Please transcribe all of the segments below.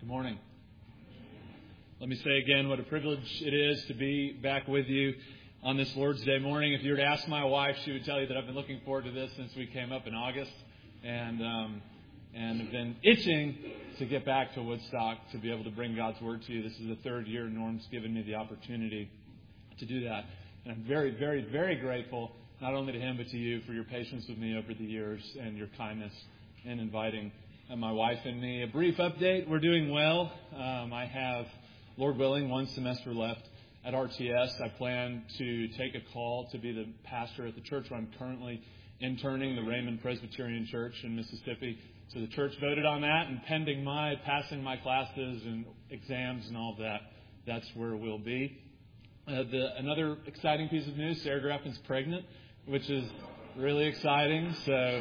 Morning. Let me say again what a privilege it is to be back with you on this Lord's Day morning. If you were to ask my wife, she would tell you that I've been looking forward to this since we came up in August, and have been itching to get back to Woodstock to be able to bring God's Word to you. This is the third year Norm's given me the opportunity to do that, and I'm very, very, very grateful not only to him but to you for your patience with me over the years and your kindness in inviting my wife and me. A brief update. We're doing well. I have, Lord willing, one semester left at RTS. I plan to take a call to be the pastor at the church where I'm currently interning, the Raymond Presbyterian Church in Mississippi. So the church voted on that, and pending my passing my classes and exams and all of that, that's where we'll be. Another exciting piece of news, Sarah Graffin's pregnant, which is really exciting. So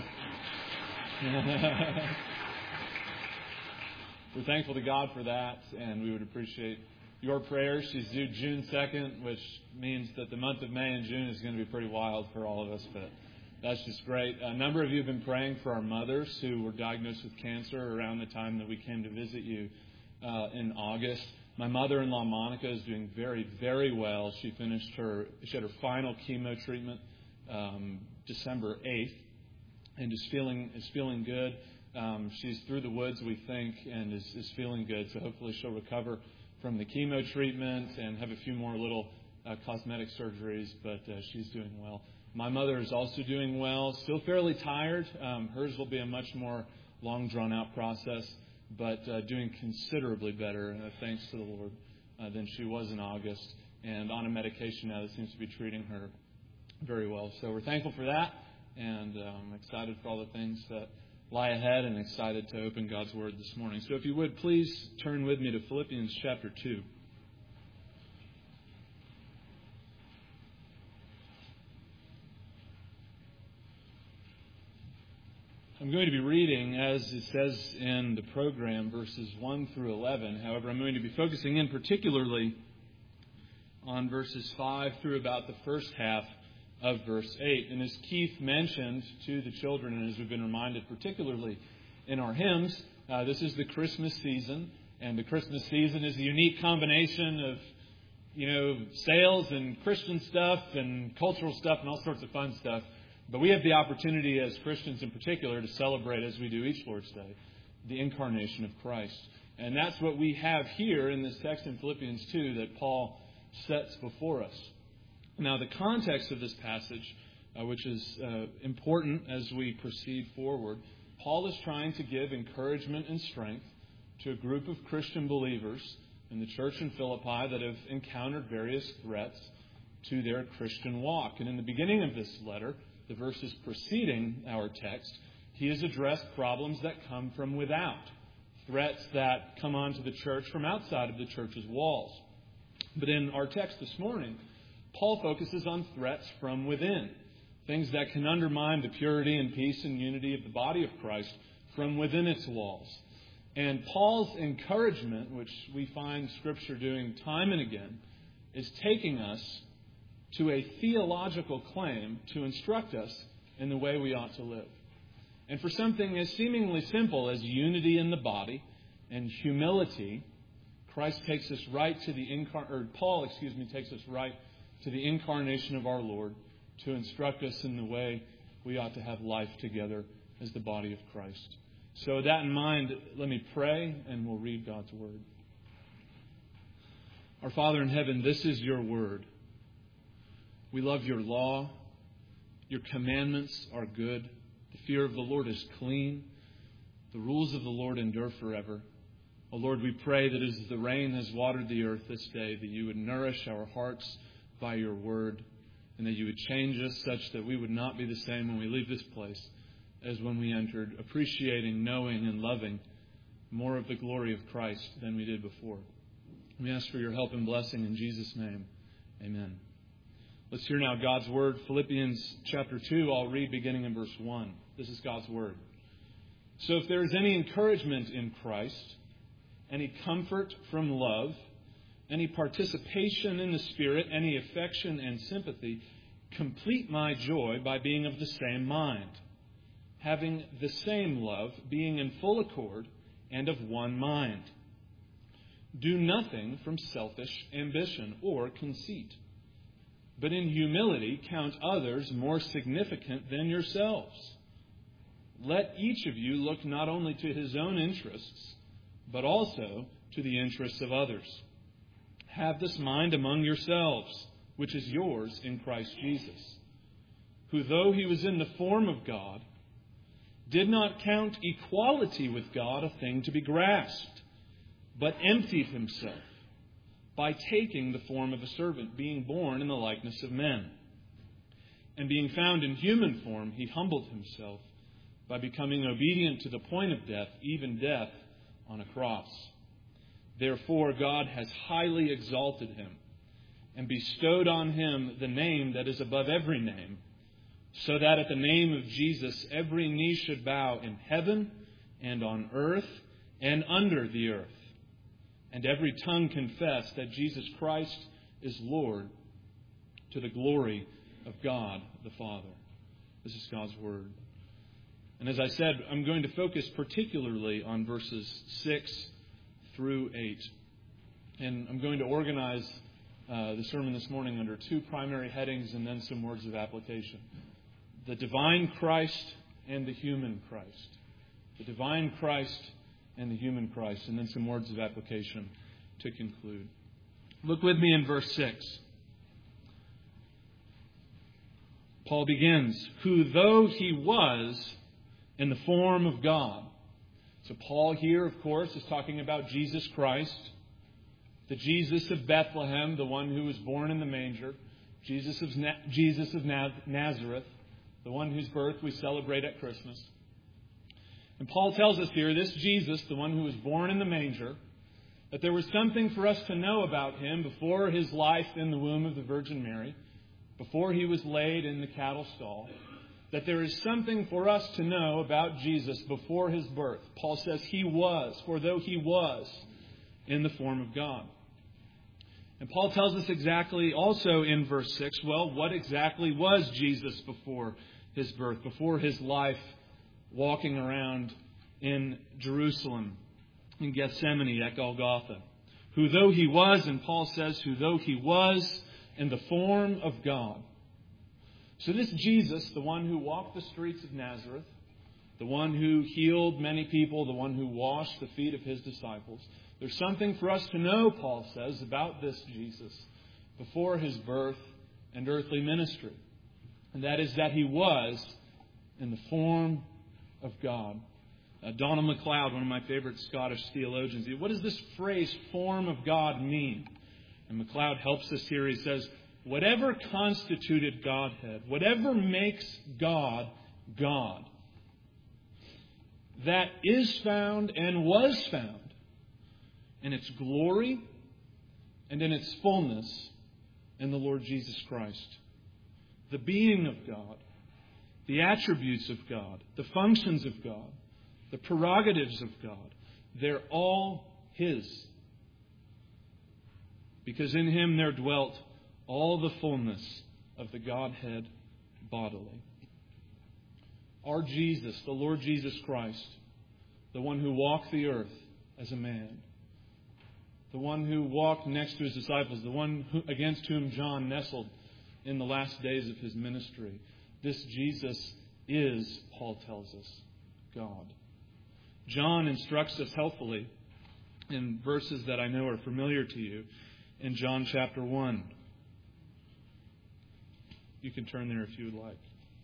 we're thankful to God for that, and we would appreciate your prayers. She's due June 2nd, which means that the month of May and June is going to be pretty wild for all of us, but that's just great. A number of you have been praying for our mothers who were diagnosed with cancer around the time that we came to visit you in August. My mother-in-law, Monica, is doing very, very well. She had her final chemo treatment December 8th, and is feeling good. She's through the woods, we think, and is feeling good. So hopefully she'll recover from the chemo treatment and have a few more little cosmetic surgeries, but she's doing well. My mother is also doing well, still fairly tired. Hers will be a much more long, drawn-out process, but doing considerably better, thanks to the Lord, than she was in August, and on a medication now that seems to be treating her very well. So we're thankful for that, and I'm excited for all the things that lie ahead, and excited to open God's Word this morning. So if you would, please turn with me to Philippians chapter 2. I'm going to be reading, as it says in the program, verses 1 through 11. However, I'm going to be focusing in particularly on verses 5 through about the first half of verse 8. And as Keith mentioned to the children, and as we've been reminded particularly in our hymns, this is the Christmas season. And the Christmas season is a unique combination of, sales and Christian stuff and cultural stuff and all sorts of fun stuff. But we have the opportunity as Christians in particular to celebrate, as we do each Lord's Day, the incarnation of Christ. And that's what we have here in this text in Philippians 2 that Paul sets before us. Now, the context of this passage, which is important as we proceed forward, Paul is trying to give encouragement and strength to a group of Christian believers in the church in Philippi that have encountered various threats to their Christian walk. And in the beginning of this letter, the verses preceding our text, he has addressed problems that come from without, threats that come onto the church from outside of the church's walls. But in our text this morning, Paul focuses on threats from within, things that can undermine the purity and peace and unity of the body of Christ from within its walls. And Paul's encouragement, which we find Scripture doing time and again, is taking us to a theological claim to instruct us in the way we ought to live. And for something as seemingly simple as unity in the body and humility, Paul takes us right to the incarnation of our Lord to instruct us in the way we ought to have life together as the body of Christ. So with that in mind, let me pray and we'll read God's Word. Our Father in heaven, this is your Word. We love your law. Your commandments are good. The fear of the Lord is clean. The rules of the Lord endure forever. Oh Lord, we pray that as the rain has watered the earth this day, that you would nourish our hearts by your word, and that you would change us such that we would not be the same when we leave this place as when we entered, appreciating, knowing, and loving more of the glory of Christ than we did before. We ask for your help and blessing in Jesus' name. Amen. Let's hear now God's Word. Philippians chapter 2, I'll read beginning in verse 1. This is God's Word. So if there is any encouragement in Christ, any comfort from love, any participation in the Spirit, any affection and sympathy, complete my joy by being of the same mind, having the same love, being in full accord and of one mind. Do nothing from selfish ambition or conceit, but in humility count others more significant than yourselves. Let each of you look not only to his own interests, but also to the interests of others. Have this mind among yourselves, which is yours in Christ Jesus, who, though he was in the form of God, did not count equality with God a thing to be grasped, but emptied himself by taking the form of a servant, being born in the likeness of men. And being found in human form, he humbled himself by becoming obedient to the point of death, even death on a cross. Therefore, God has highly exalted him and bestowed on him the name that is above every name, so that at the name of Jesus every knee should bow in heaven and on earth and under the earth, and every tongue confess that Jesus Christ is Lord, to the glory of God the Father. This is God's Word. And as I said, I'm going to focus particularly on verses 6 through 8. And I'm going to organize the sermon this morning under two primary headings and then some words of application. The divine Christ and the human Christ. The divine Christ and the human Christ. And then some words of application to conclude. Look with me in verse 6. Paul begins, who though he was in the form of God. So Paul here, of course, is talking about Jesus Christ, the Jesus of Bethlehem, the one who was born in the manger, Jesus of Nazareth, the one whose birth we celebrate at Christmas. And Paul tells us here, this Jesus, the one who was born in the manger, that there was something for us to know about him before his life in the womb of the Virgin Mary, before he was laid in the cattle stall, that there is something for us to know about Jesus before his birth. Paul says he was, for though he was in the form of God. And Paul tells us exactly also in verse 6, well, what exactly was Jesus before his birth, before his life walking around in Jerusalem, in Gethsemane, at Golgotha. Who though he was, and Paul says, who though he was in the form of God. So this Jesus, the one who walked the streets of Nazareth, the one who healed many people, the one who washed the feet of his disciples, there's something for us to know, Paul says, about this Jesus before his birth and earthly ministry. And that is that he was in the form of God. Donald MacLeod, one of my favorite Scottish theologians, what does this phrase, form of God, mean? And MacLeod helps us here. He says, whatever constituted Godhead, whatever makes God, God, that is found and was found in its glory and in its fullness in the Lord Jesus Christ. The being of God, the attributes of God, the functions of God, the prerogatives of God, they're all His. Because in Him there dwelt all the fullness of the Godhead bodily. Our Jesus, the Lord Jesus Christ, the one who walked the earth as a man, the one who walked next to his disciples, the one against whom John nestled in the last days of his ministry. This Jesus is, Paul tells us, God. John instructs us helpfully in verses that I know are familiar to you in John chapter 1. You can turn there if you would like.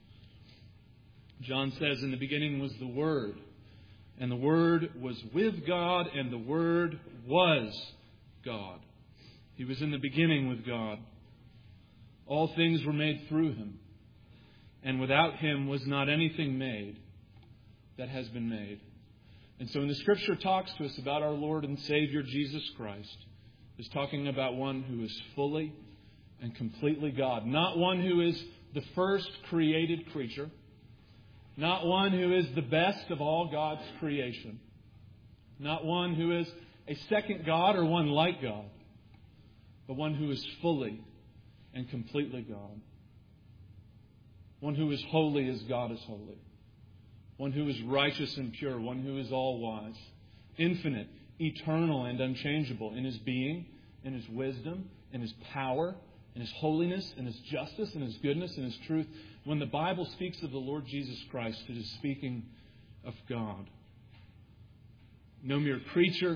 John says, in the beginning was the Word, and the Word was with God, and the Word was God. He was in the beginning with God. All things were made through Him, and without Him was not anything made that has been made. And so when the Scripture talks to us about our Lord and Savior Jesus Christ, it's talking about one who is fully and completely God. Not one who is the first created creature. Not one who is the best of all God's creation. Not one who is a second God or one like God. But one who is fully and completely God. One who is holy as God is holy. One who is righteous and pure. One who is all-wise. Infinite eternal and unchangeable in His being, in His wisdom, in His power, in His holiness, in His justice, in His goodness, in His truth. When the Bible speaks of the Lord Jesus Christ, it is speaking of God. No mere creature,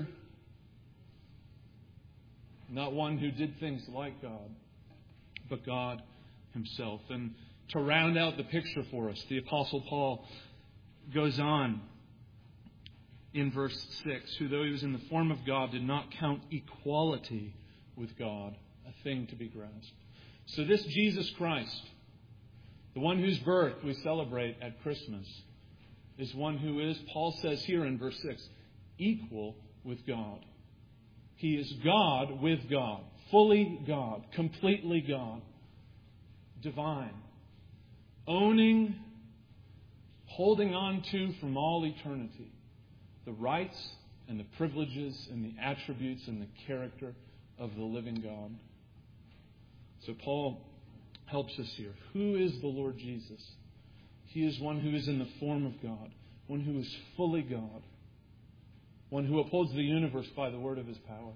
not one who did things like God, but God Himself. And to round out the picture for us, the Apostle Paul goes on in verse 6, who though He was in the form of God, did not count equality with God a thing to be grasped. So this Jesus Christ, the one whose birth we celebrate at Christmas, is one who is, Paul says here in verse 6, equal with God. He is God with God, fully God, completely God, divine, owning, holding on to from all eternity the rights and the privileges and the attributes and the character of the living God. So Paul helps us here. Who is the Lord Jesus? He is one who is in the form of God, one who is fully God, one who upholds the universe by the word of His power,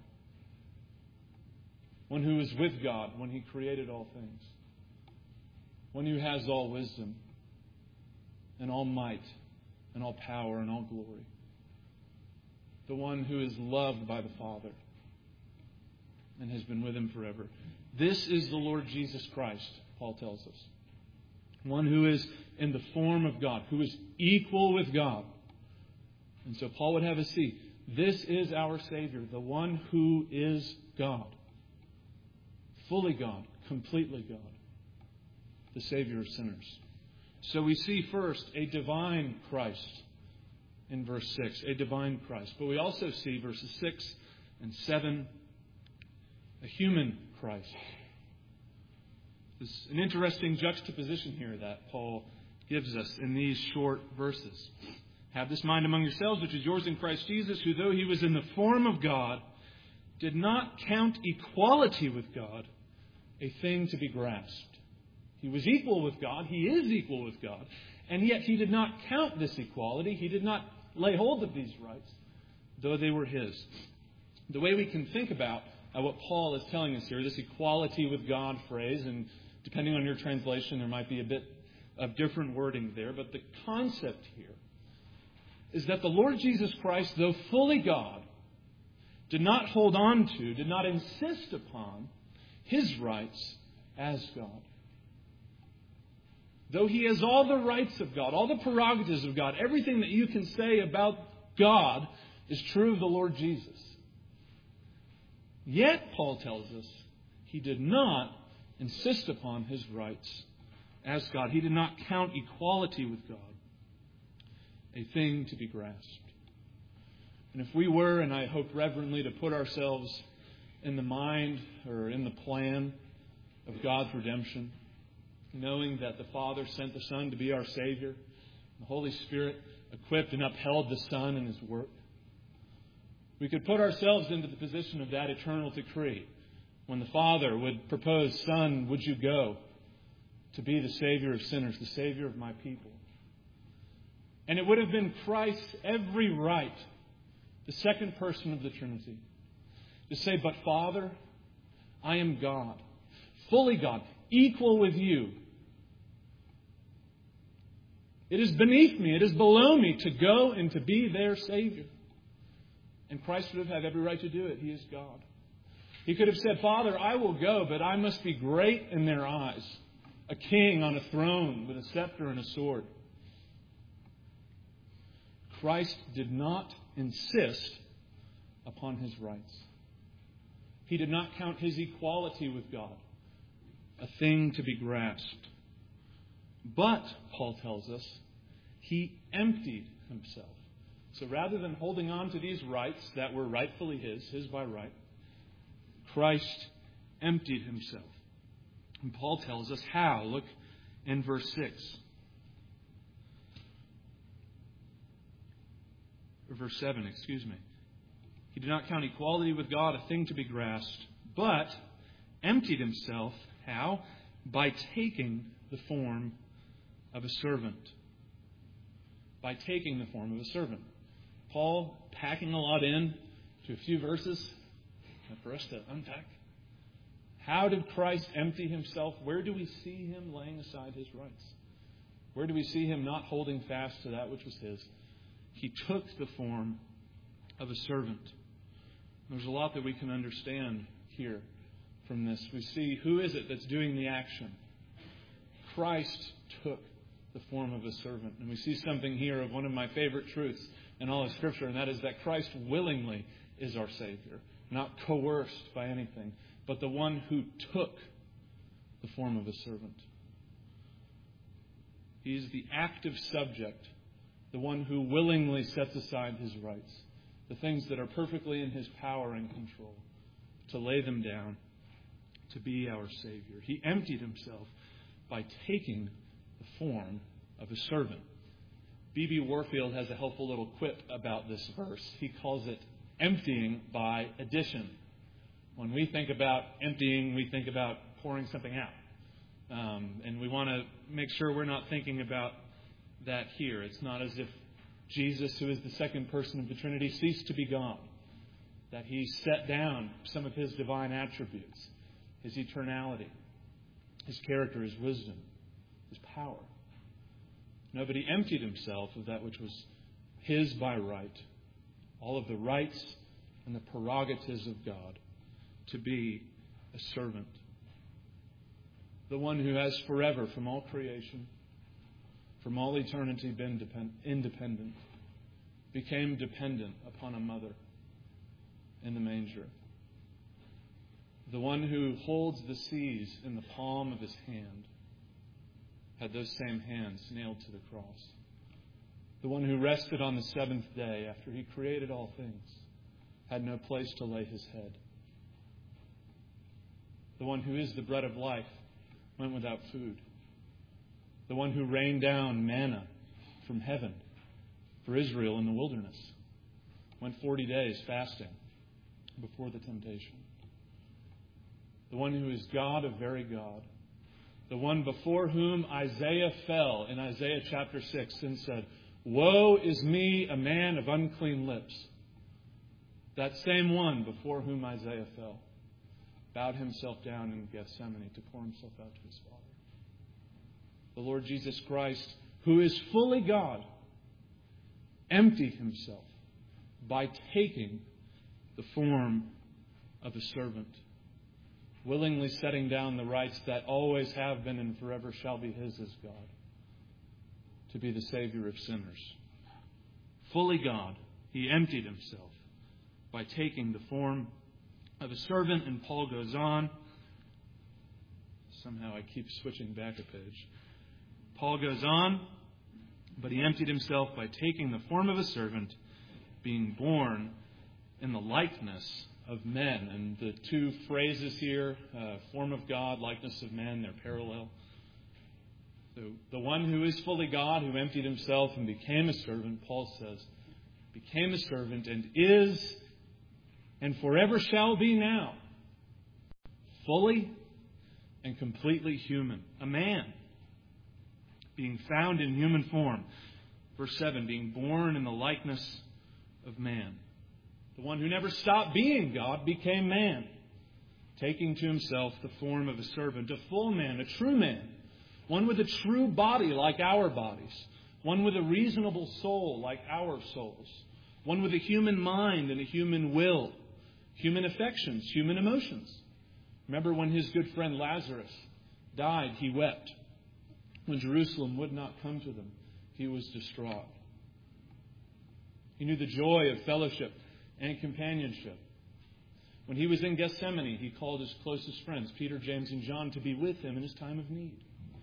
one who is with God when He created all things, one who has all wisdom and all might and all power and all glory, the one who is loved by the Father and has been with Him forever. This is the Lord Jesus Christ, Paul tells us. One who is in the form of God, who is equal with God. And so Paul would have us see, this is our Savior, the one who is God. Fully God, completely God. The Savior of sinners. So we see first a divine Christ in verse 6, a divine Christ. But we also see verses 6 and 7, a human Christ. There's an interesting juxtaposition here that Paul gives us in these short verses. Have this mind among yourselves, which is yours in Christ Jesus, who though He was in the form of God, did not count equality with God a thing to be grasped. He was equal with God. He is equal with God. And yet He did not count this equality. He did not lay hold of these rights, though they were His. The way we can think about what Paul is telling us here, this equality with God phrase, and depending on your translation, there might be a bit of different wording there, but the concept here is that the Lord Jesus Christ, though fully God, did not hold on to, did not insist upon His rights as God. Though He has all the rights of God, all the prerogatives of God, everything that you can say about God is true of the Lord Jesus. Yet, Paul tells us, He did not insist upon His rights as God. He did not count equality with God a thing to be grasped. And if we were, and I hope reverently, to put ourselves in the mind or in the plan of God's redemption, knowing that the Father sent the Son to be our Savior, the Holy Spirit equipped and upheld the Son in His work, we could put ourselves into the position of that eternal decree when the Father would propose, Son, would you go to be the Savior of sinners, the Savior of my people? And it would have been Christ's every right, the second person of the Trinity, to say, but Father, I am God, fully God, equal with you. It is beneath me, it is below me to go and to be their Savior. And Christ would have had every right to do it. He is God. He could have said, Father, I will go, but I must be great in their eyes, a king on a throne with a scepter and a sword. Christ did not insist upon His rights. He did not count His equality with God a thing to be grasped. But, Paul tells us, He emptied Himself. So rather than holding on to these rights that were rightfully His by right, Christ emptied Himself. And Paul tells us how. Look in verse 6. Or verse 7, excuse me. He did not count equality with God a thing to be grasped, but emptied Himself. How? By taking the form of a servant. By taking the form of a servant. Paul, packing a lot in to a few verses for us to unpack. How did Christ empty himself? Where do we see him laying aside his rights? Where do we see him not holding fast to that which was his? He took the form of a servant. There's a lot that we can understand here from this. We see, who is it that's doing the action? Christ took the form of a servant. And we see something here of one of my favorite truths in all of Scripture, and that is that Christ willingly is our Savior, not coerced by anything, but the one who took the form of a servant. He's the active subject, the one who willingly sets aside his rights, the things that are perfectly in his power and control, to lay them down, to be our Savior. He emptied himself by taking the form of a servant. B.B. Warfield has a helpful little quip about this verse. He calls it emptying by addition. When we think about emptying, we think about pouring something out. And we want to make sure we're not thinking about that here. It's not as if Jesus, who is the second person of the Trinity, ceased to be God. That he set down some of his divine attributes, his eternality, his character, his wisdom, his power. No, but he emptied himself of that which was his by right, all of the rights and the prerogatives of God, to be a servant. The one who has forever, from all creation, from all eternity, been independent, became dependent upon a mother in the manger. The one who holds the seas in the palm of his hand had those same hands nailed to the cross. The one who rested on the seventh day after he created all things had no place to lay his head. The one who is the bread of life went without food. The one who rained down manna from heaven for Israel in the wilderness went 40 days fasting before the temptation. The one who is God of very God. The one before whom Isaiah fell in Isaiah chapter 6 and said, "Woe is me, a man of unclean lips." That same one before whom Isaiah fell bowed himself down in Gethsemane to pour himself out to his Father. The Lord Jesus Christ, who is fully God, emptied himself by taking the form of a servant, willingly setting down the rights that always have been and forever shall be his as God, to be the Savior of sinners. Fully God, he emptied himself by taking the form of a servant. And Paul goes on. Somehow I keep switching back a page. Paul goes on, but he emptied himself by taking the form of a servant, being born in the likeness of men. And the two phrases here, form of God, likeness of man, they're parallel. So the one who is fully God, who emptied himself and became a servant, Paul says, became a servant and is and forever shall be now fully and completely human. A man being found in human form. Verse 7, being born in the likeness of man. The one who never stopped being God became man, taking to himself the form of a servant, a full man, a true man, one with a true body like our bodies, one with a reasonable soul like our souls, one with a human mind and a human will, human affections, human emotions. Remember when his good friend Lazarus died, he wept. When Jerusalem would not come to them, he was distraught. He knew the joy of fellowship and companionship. When he was in Gethsemane, he called his closest friends, Peter, James, and John, to be with him in his time of need.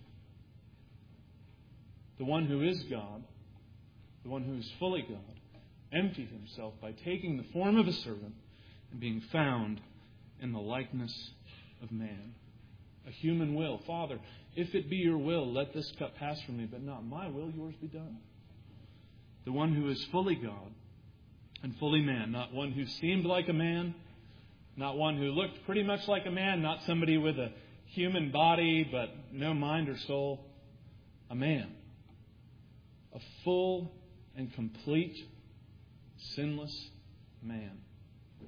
The one who is God, the one who is fully God, emptied himself by taking the form of a servant and being found in the likeness of man. A human will. Father, if it be your will, let this cup pass from me, but not my will, yours be done. The one who is fully God and fully man, not one who seemed like a man, not one who looked pretty much like a man, not somebody with a human body but no mind or soul. A man. A full and complete, sinless man.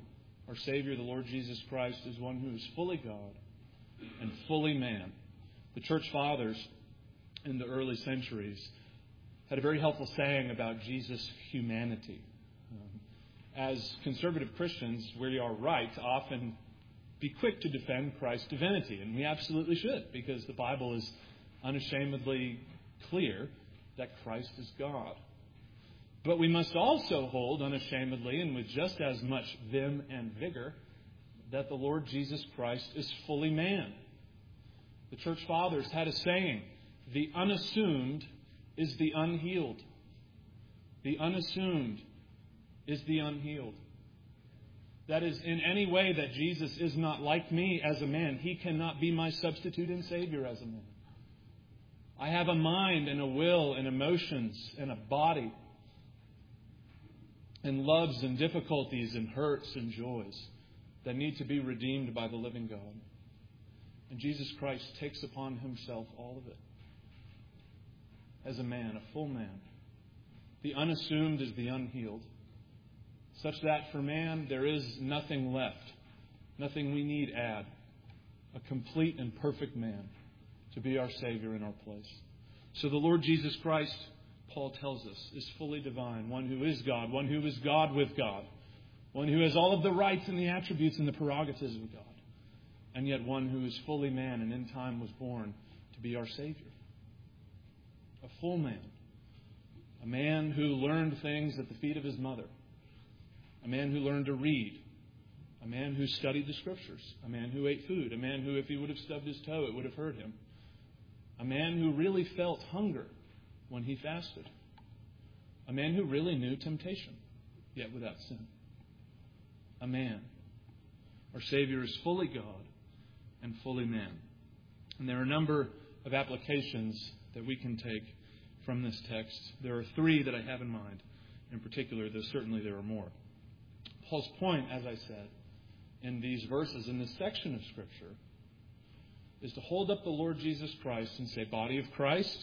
Our Savior, the Lord Jesus Christ, is one who is fully God and fully man. The church fathers in the early centuries had a very helpful saying about Jesus' humanity. As conservative Christians, we are right to often be quick to defend Christ's divinity, and we absolutely should, because the Bible is unashamedly clear that Christ is God. But we must also hold unashamedly and with just as much vim and vigor that the Lord Jesus Christ is fully man. The church fathers had a saying, the unassumed is the unhealed. The unassumed is the unhealed. That is, in any way that Jesus is not like me as a man, He cannot be my substitute and Savior as a man. I have a mind and a will and emotions and a body and loves and difficulties and hurts and joys that need to be redeemed by the living God. And Jesus Christ takes upon Himself all of it as a man, a full man. The unassumed is the unhealed, such that for man there is nothing left, nothing we need add. A complete and perfect man to be our Savior in our place. So the Lord Jesus Christ, Paul tells us, is fully divine, one who is God, one who is God with God, one who has all of the rights and the attributes and the prerogatives of God, and yet one who is fully man and in time was born to be our Savior. A full man. A man who learned things at the feet of his mother. A man who learned to read. A man who studied the Scriptures. A man who ate food. A man who, if he would have stubbed his toe, it would have hurt him. A man who really felt hunger when he fasted. A man who really knew temptation, yet without sin. A man. Our Savior is fully God and fully man. And there are a number of applications that we can take from this text. There are three that I have in mind in particular, though certainly there are more. Paul's point, as I said, in these verses, in this section of Scripture, is to hold up the Lord Jesus Christ and say, body of Christ,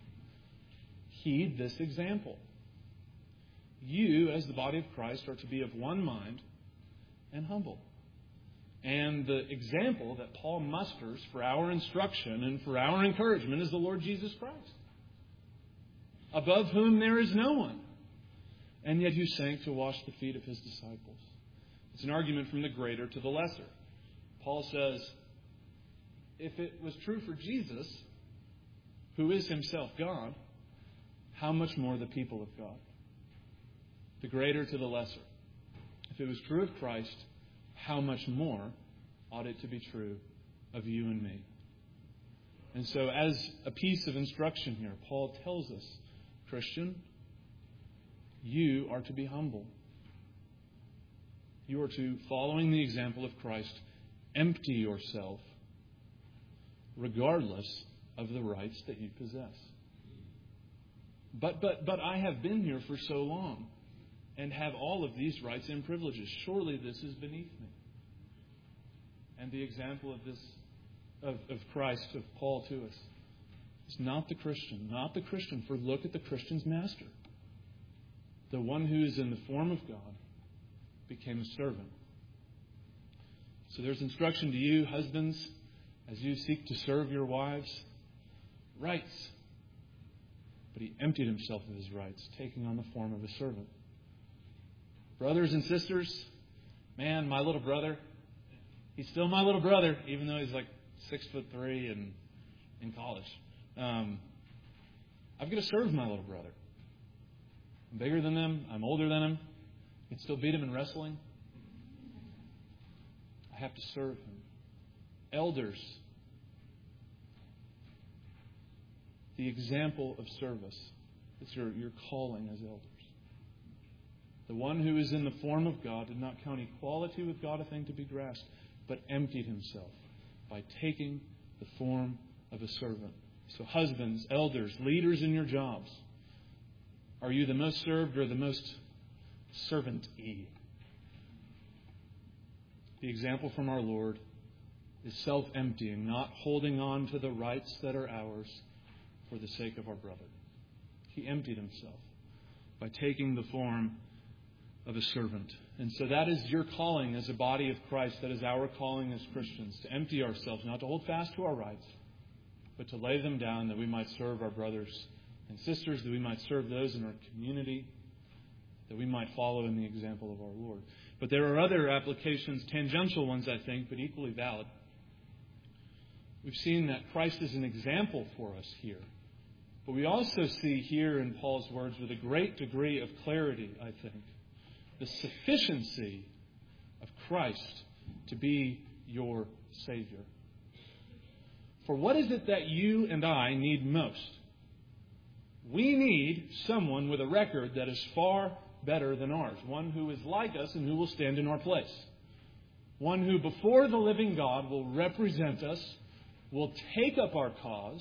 heed this example. You, as the body of Christ, are to be of one mind and humble. And the example that Paul musters for our instruction and for our encouragement is the Lord Jesus Christ, above whom there is no one. And yet you sank to wash the feet of His disciples. It's an argument from the greater to the lesser. Paul says, if it was true for Jesus, who is Himself God, how much more the people of God? The greater to the lesser. If it was true of Christ, how much more ought it to be true of you and me? And so as a piece of instruction here, Paul tells us, Christian, you are to be humble. You are to, following the example of Christ, empty yourself regardless of the rights that you possess. But I have been here for so long and have all of these rights and privileges. Surely this is beneath me. And the example of this, of Christ, of Paul to us, is not the Christian. Not the Christian, for look at the Christian's master. The one who is in the form of God became a servant. So there's instruction to you, husbands, as you seek to serve your wives. Rights. But He emptied Himself of His rights, taking on the form of a servant. Brothers and sisters, man, my little brother, he's still my little brother, even though he's like 6'3" and in college. I've got to serve my little brother. I'm bigger than them. I'm older than him. I can still beat him in wrestling. I have to serve him. Elders, the example of service. It's your calling as elders. The one who is in the form of God did not count equality with God a thing to be grasped, but emptied Himself by taking the form of a servant. So husbands, elders, leaders in your jobs, are you the most served or the most servant-y? The example from our Lord is self-emptying, not holding on to the rights that are ours for the sake of our brother. He emptied Himself by taking the form of a servant. And so that is your calling as a body of Christ. That is our calling as Christians, to empty ourselves, not to hold fast to our rights, but to lay them down that we might serve our brothers and sisters, that we might serve those in our community, that we might follow in the example of our Lord. But there are other applications, tangential ones, I think, but equally valid. We've seen that Christ is an example for us here. But we also see here in Paul's words with a great degree of clarity, I think, the sufficiency of Christ to be your Savior. For what is it that you and I need most? We need someone with a record that is far better than ours. One who is like us and who will stand in our place. One who before the living God will represent us, will take up our cause,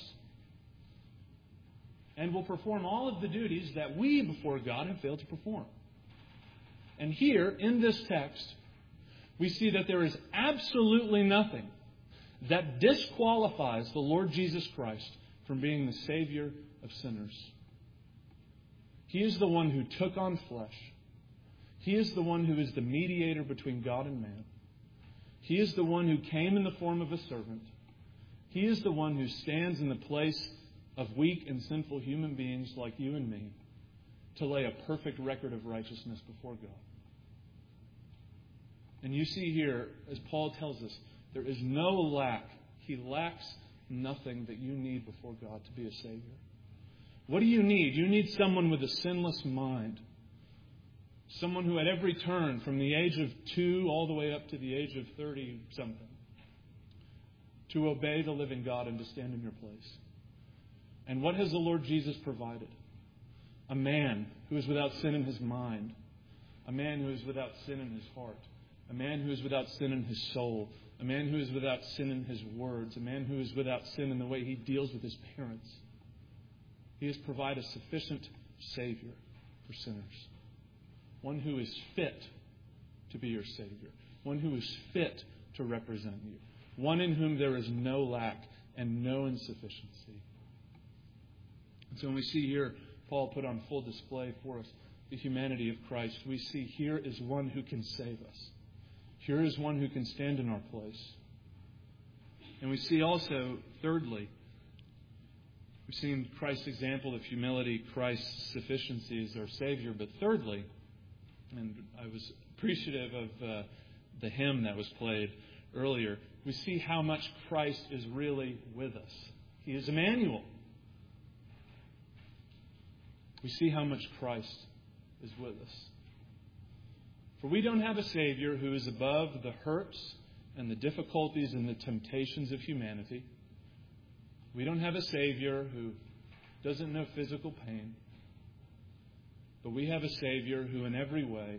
and will perform all of the duties that we before God have failed to perform. And here, in this text, we see that there is absolutely nothing that disqualifies the Lord Jesus Christ from being the Savior of sinners. He is the one who took on flesh. He is the one who is the mediator between God and man. He is the one who came in the form of a servant. He is the one who stands in the place of weak and sinful human beings like you and me to lay a perfect record of righteousness before God. And you see here, as Paul tells us, there is no lack. He lacks nothing that you need before God to be a Savior. What do you need? You need someone with a sinless mind. Someone who at every turn, from the age of 2 all the way up to the age of 30-something, to obey the living God and to stand in your place. And what has the Lord Jesus provided? A man who is without sin in his mind. A man who is without sin in his heart. A man who is without sin in his soul. A man who is without sin in his words. A man who is without sin in the way he deals with his parents. He has provided a sufficient Savior for sinners. One who is fit to be your Savior. One who is fit to represent you. One in whom there is no lack and no insufficiency. And so when we see here Paul put on full display for us the humanity of Christ, we see here is one who can save us. Here is one who can stand in our place. And we see also, thirdly, we've seen Christ's example of humility, Christ's sufficiency as our Savior. But thirdly, and I was appreciative of the hymn that was played earlier, we see how much Christ is really with us. He is Emmanuel. We see how much Christ is with us. For we don't have a Savior who is above the hurts and the difficulties and the temptations of humanity. We don't have a Savior who doesn't know physical pain. But we have a Savior who in every way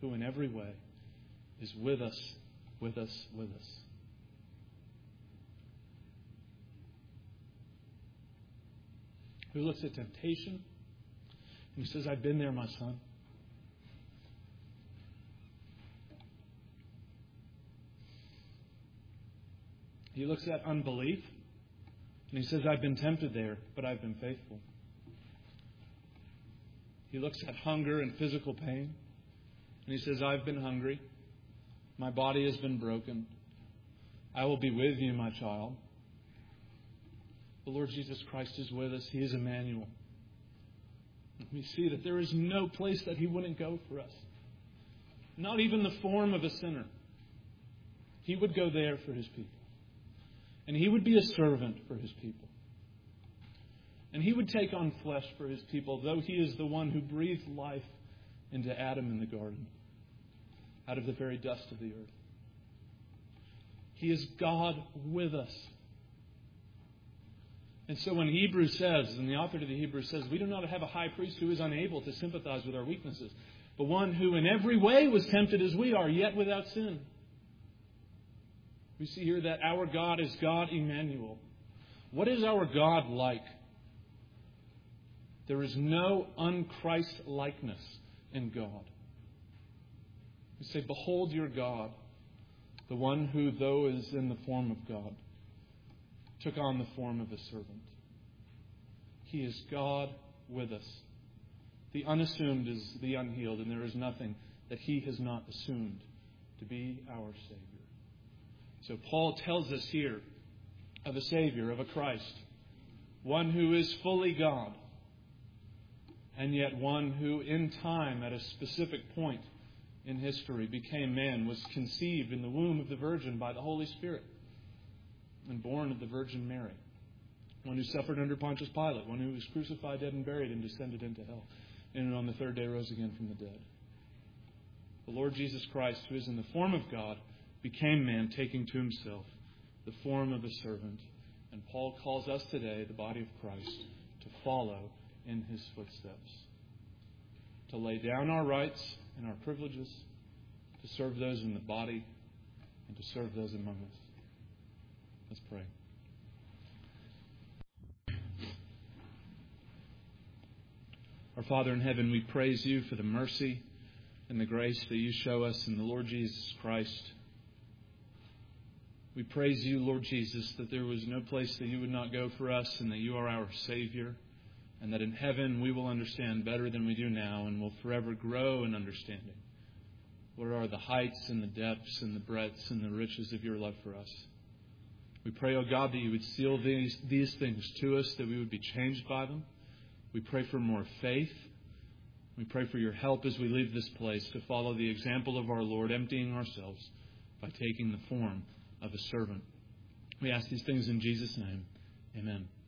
is with us, with us, with us. Who looks at temptation and he says, I've been there, my son. He looks at unbelief and he says, I've been tempted there, but I've been faithful. He looks at hunger and physical pain and he says, I've been hungry. My body has been broken. I will be with you, my child. The Lord Jesus Christ is with us. He is Emmanuel. We see that there is no place that He wouldn't go for us. Not even the form of a sinner. He would go there for His people. And He would be a servant for His people. And He would take on flesh for His people, though He is the one who breathed life into Adam in the garden, out of the very dust of the earth. He is God with us. And so when Hebrews says, and the author to the Hebrews says, we do not have a high priest who is unable to sympathize with our weaknesses, but one who in every way was tempted as we are, yet without sin. We see here that our God is God Emmanuel. What is our God like? There is no un-Christ-likeness in God. We say, behold your God, the one who, though is in the form of God, took on the form of a servant. He is God with us. The unassumed is the unhealed, and there is nothing that He has not assumed to be our Savior. So Paul tells us here of a Savior, of a Christ, one who is fully God, and yet one who in time, at a specific point in history, became man, was conceived in the womb of the Virgin by the Holy Spirit, and born of the Virgin Mary. One who suffered under Pontius Pilate, one who was crucified, dead, and buried, and descended into hell, and on the third day rose again from the dead. The Lord Jesus Christ, who is in the form of God, became man, taking to Himself the form of a servant. And Paul calls us today, the body of Christ, to follow in His footsteps, to lay down our rights and our privileges, to serve those in the body, and to serve those among us. Let's pray. Our Father in heaven, we praise You for the mercy and the grace that You show us in the Lord Jesus Christ. We praise You, Lord Jesus, that there was no place that You would not go for us, and that You are our Savior, and that in heaven we will understand better than we do now, and will forever grow in understanding what are the heights and the depths and the breadths and the riches of Your love for us. We pray, O God, that You would seal these things to us, that we would be changed by them. We pray for more faith. We pray for Your help as we leave this place to follow the example of our Lord, emptying ourselves by taking the form of a servant. We ask these things in Jesus' name. Amen.